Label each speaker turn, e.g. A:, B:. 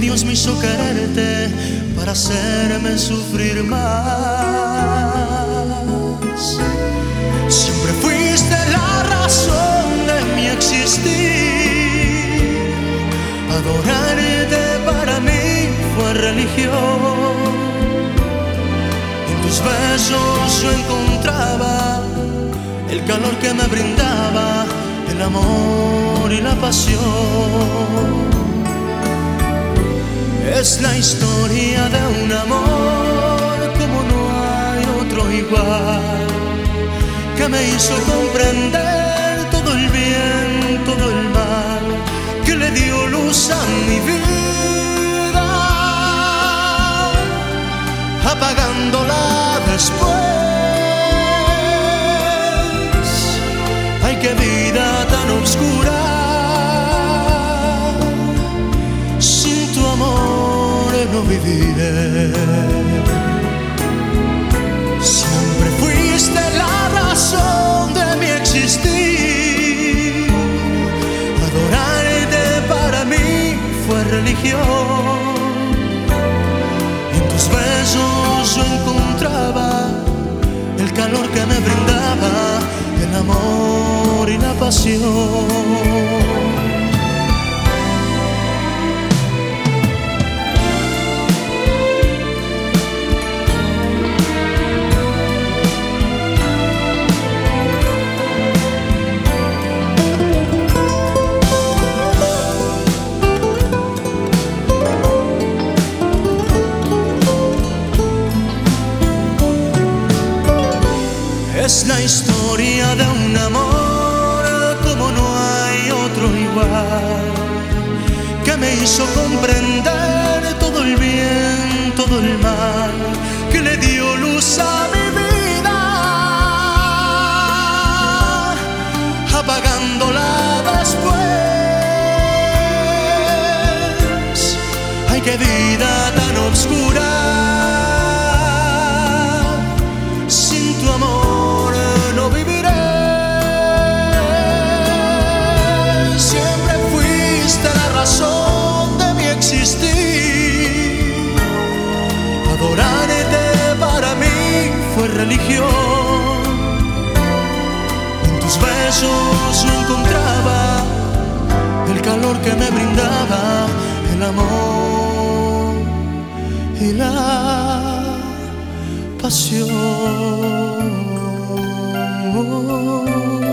A: Dios me hizo quererte para hacerme sufrir más. Siempre fuiste la razón de mi existir. Adorarte para mí fue religión. En tus besos yo encontraba el calor que me brindaba el amor y la pasión. Es la historia de un amor como no hay otro igual, que me hizo comprender todo el bien, todo el mal, que le dio luz a mi vida, apagándola después. Ay, qué vida tan oscura. No viviré. Siempre fuiste la razón de mi existir. Adorarte para mí fue religión. En tus besos yo encontraba el calor que me brindaba el amor y la pasión. Es la historia de un amor como no hay otro igual, que me hizo comprender todo el bien, todo el mal, que le dio luz a mi vida, apagándola después. Ay, qué vida tan oscura. Sin tu amor no viviré. Siempre fuiste la razón de mi existir. Adorarte para mí fue religión. En tus besos yo encontraba el calor que me brindaba el amor y la pasión.